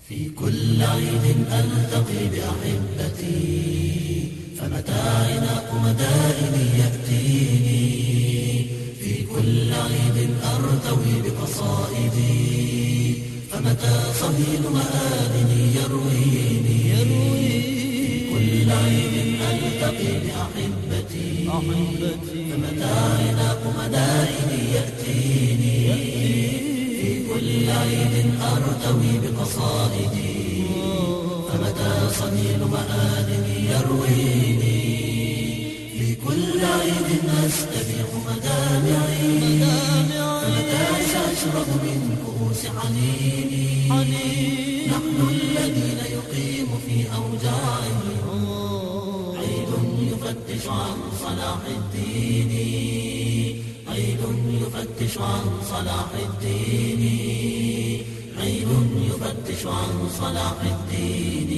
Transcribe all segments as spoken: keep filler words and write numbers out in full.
في كل عيد ألتقي بأحبتي، فمتى عناق مدائني يأتيني. في كل عيد أرتوي بقصائدي، فمتى صهيل مآذني يرويني. في كل عيد ألتقي بأحبتي، فمتى عناق مدائني يأتيني. في كل عيد أرتوي بقصائدي، فمتى صهيل مآذني يرويني. في كل عيد أستبيح مدامعي، فمتى سأشرب من كؤوس حنيني. نحن الذين يقيم في أوجاعهم عيد يفتش عن صلاح الدين. عيد يفتش عن صلاح الدين. عيد يفتش عن صلاح الدين.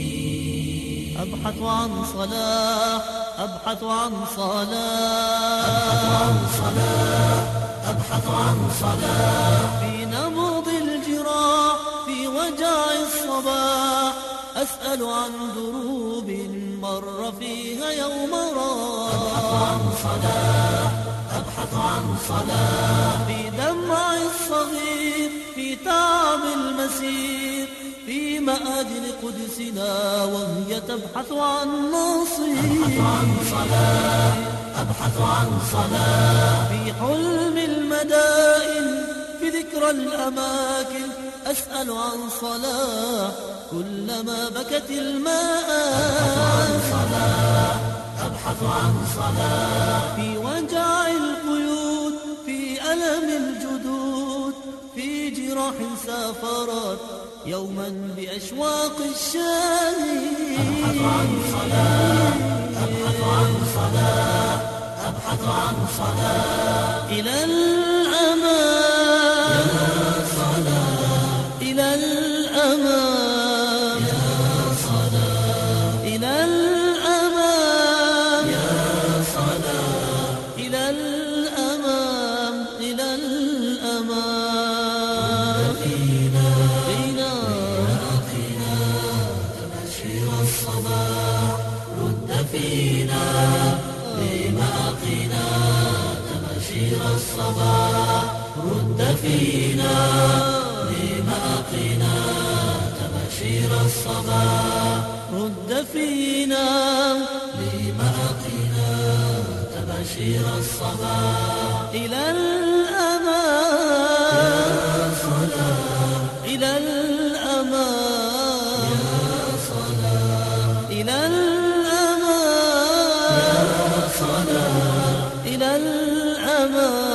أبحث عن صلاح، أبحث عن صلاح، أبحث عن صلاح، أبحث عن صلاح. في نبض الجراح، في وجع الصباح، أسأل عن دروب مر فيها يوم راح. أبحث عن صلاح، أبحث عن صلاح. في دمع الصغير، في تعب المسير، في مآذن قدسنا وهي تبحث عن نصير. أبحث عن صلاح، أبحث عن صلاح. في حلم المدائن، في ذكرى الأماكن، أسأل عن صلاح كلما بكت المآذن. أبحث عن صلاح، أبحث عن صلاح. في وجع القيود، في ألم الجدود، في جراح سافرت يوما بأشواق الشاهين. أبحث عن صلاح، أبحث عن صلاح، أبحث عن صلاح. إلى الأمان يا صلاح، إلى الأمان يا صلاح، إلى الأمان يا صلاح. إلى الأمام، إلى الأمام. فينا فينا أخينا تبشير الصباح. رد فينا لمآقنا تبشير الصباح. رد فينا لمآقنا تبشير الصباح. رد فينا لمآقنا تبشير الصباح. إلى الأمان، يا صلاح، إلى الأمان، يا صلاح، إلى الأمان، يا صلاح. إلى الأمان.